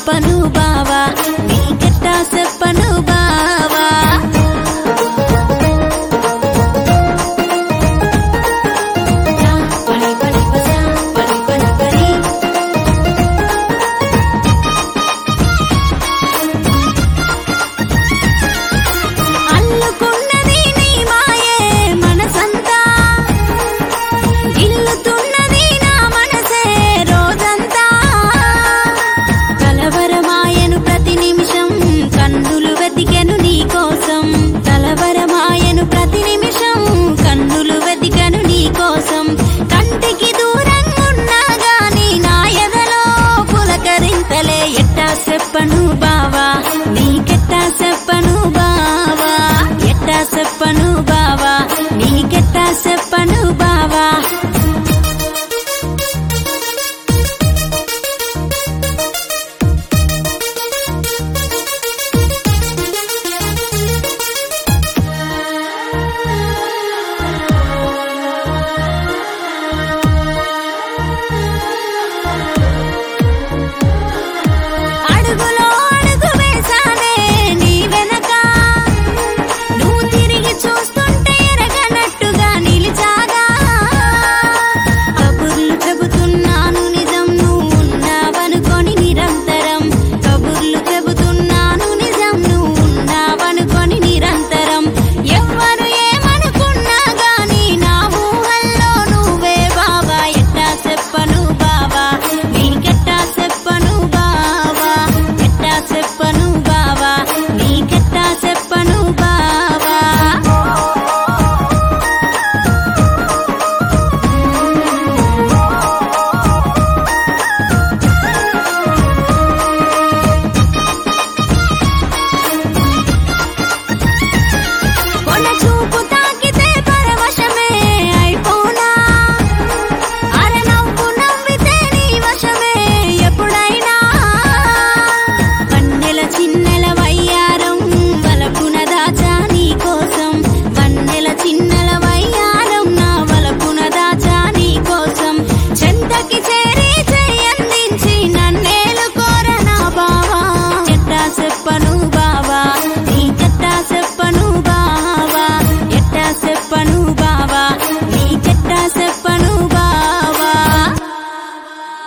చెప్పను బావా, నీకెట్టా చెప్పను బావా. అల్లుకున్నది నీ మాయే మనసంతా, గిల్లుతున్నది నా మనసే రోజంతా. కలవరమాయను ప్రతి నిమిషం కన్నులు వెతికెను నీ కోసం, కలవరమాయను ప్రతి నిమిషం కన్నులు వెతికెను నీ కోసం. కంటికి దూరంగున్నా గాని నా ఎదలో పులకరింతలే, ఎట్టా చెప్పను బా